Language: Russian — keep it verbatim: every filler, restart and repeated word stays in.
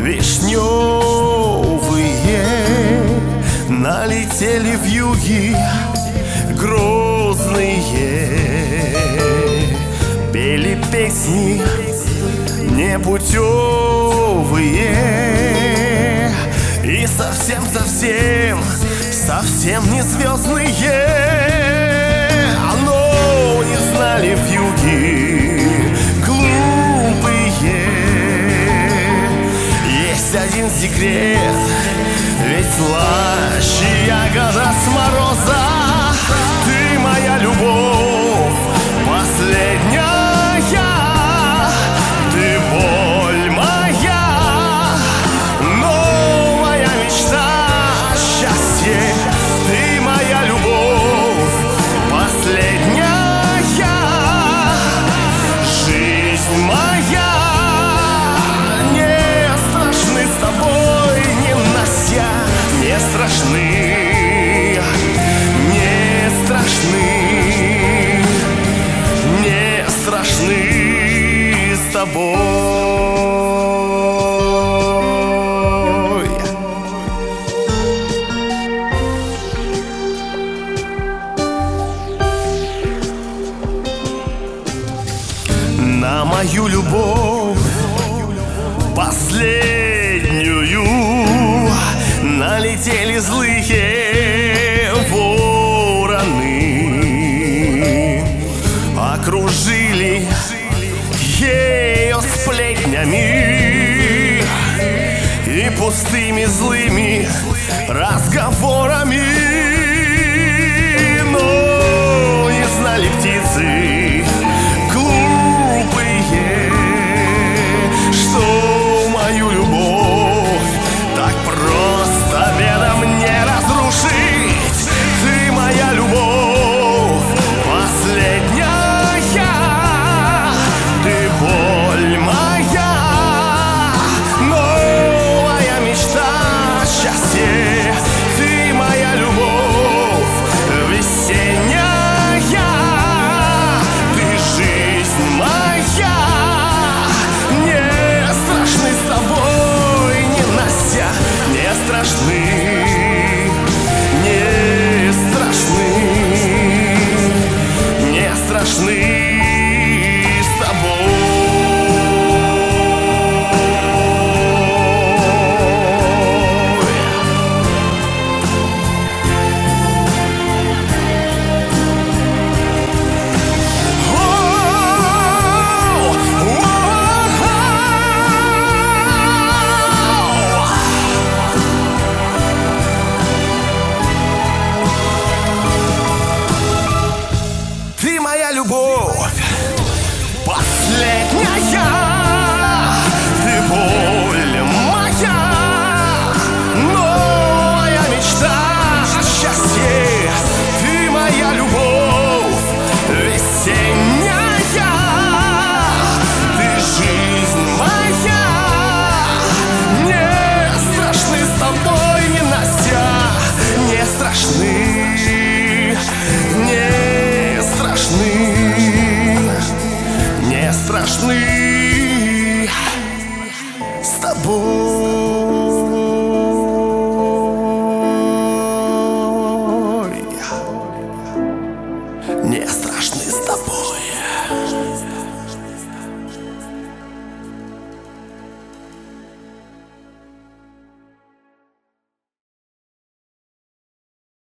вишневые налетели вьюги грозные, пели песни непутевые и совсем-совсем, совсем не звездные. Но не знали вьюги глупые. Есть один секрет, ведь слаще ягода с мороза. Ты моя любовь последняя, ты боль моя, новая мечта, счастье. Ты моя любовь последняя, жизнь моя. Не страшны с тобой, не нося, не страшны, не страшны, не страшны с тобой. На мою любовь последнюю налетели злые вороны, окружили ее сплетнями и пустыми злыми разговорами.